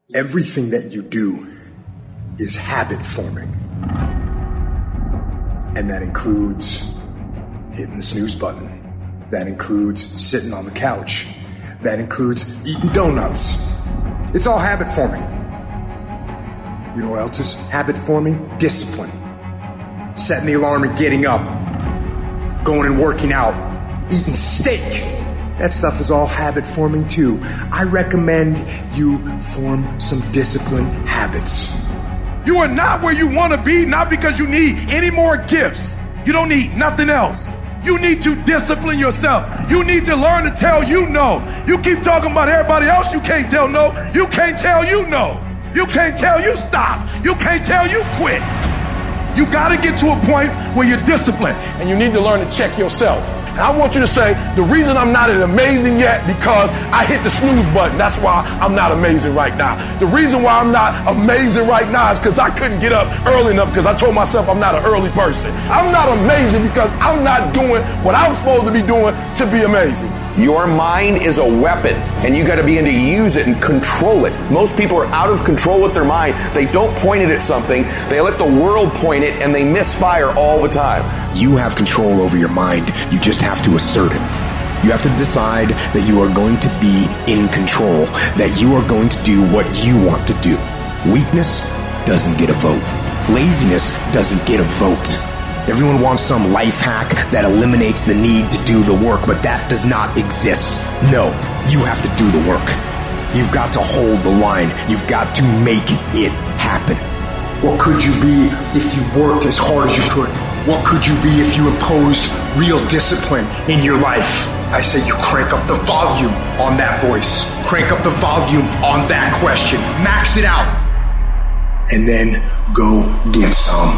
Everything that you do is habit forming. And that includes hitting the snooze button. That includes sitting on the couch. That includes eating donuts. It's all habit forming. You know what else is habit forming? Discipline. Setting the alarm and getting up. Going and working out. Eating steak. That stuff is all habit forming too. I recommend you form some disciplined habits. You are not where you want to be, not because you need any more gifts. You don't need nothing else. You need to discipline yourself. You need to learn to tell you no. You keep talking about everybody else you can't tell no. You can't tell you no. You can't tell you stop. You can't tell you quit. You got to get to a point where you're disciplined. And you need to learn to check yourself. And I want you to say, the reason I'm not amazing yet because I hit the snooze button. That's why I'm not amazing right now. The reason why I'm not amazing right now is because I couldn't get up early enough because I told myself I'm not an early person. I'm not amazing because I'm not doing what I'm supposed to be doing to be amazing. Your mind is a weapon, and you got to begin to use it and control it. Most people are out of control with their mind. They don't point it at something. They let the world point it, and they misfire all the time. You have control over your mind. You just have to assert it. You have to decide that you are going to be in control, that you are going to do what you want to do. Weakness doesn't get a vote. Laziness doesn't get a vote. Everyone wants some life hack that eliminates the need to do the work, but that does not exist. No, you have to do the work. You've got to hold the line. You've got to make it happen. What could you be if you worked as hard as you could? What could you be if you imposed real discipline in your life? I say you crank up the volume on that voice. Crank up the volume on that question. Max it out. And then go get some.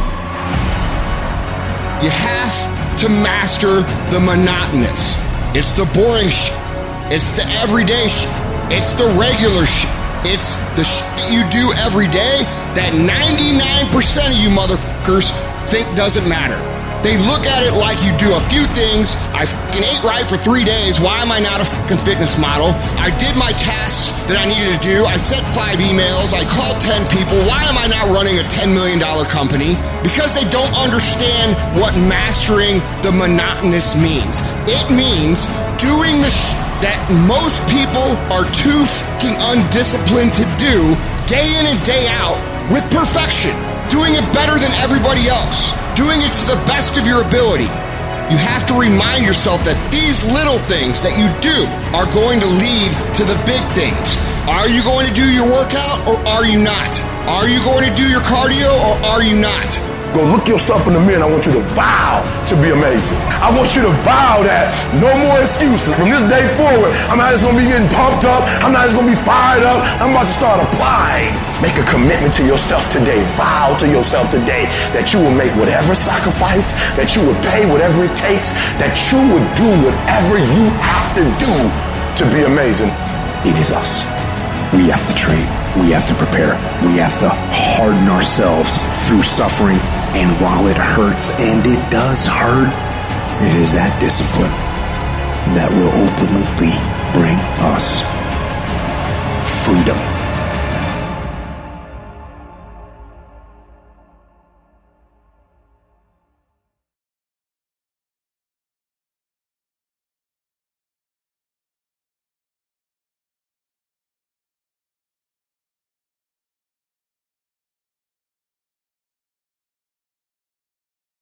You have to master the monotonous. It's the boring shit. It's the everyday shit. It's the regular shit. It's the shit that you do every day that 99% of you motherfuckers think doesn't matter. They look at it like you do a few things. I fucking ate right for 3 days. Why am I not a fucking fitness model? I did my tasks that I needed to do. I sent 5 emails. I called 10 people. Why am I not running a $10 million company? Because they don't understand what mastering the monotonous means. It means doing the shit that most people are too fucking undisciplined to do day in and day out with perfection. Doing it better than everybody else. Doing it to the best of your ability. You have to remind yourself that these little things that you do are going to lead to the big things. Are you going to do your workout or are you not? Are you going to do your cardio or are you not? Go look yourself in the mirror and I want you to vow to be amazing. I want you to vow that no more excuses. From this day forward, I'm not just going to be getting pumped up. I'm not just going to be fired up. I'm about to start applying. Make a commitment to yourself today. Vow to yourself today that you will make whatever sacrifice, that you will pay whatever it takes, that you would do whatever you have to do to be amazing. It is us. We have to train. We have to prepare. We have to harden ourselves through suffering. And while it hurts, and it does hurt, it is that discipline that will ultimately bring us freedom.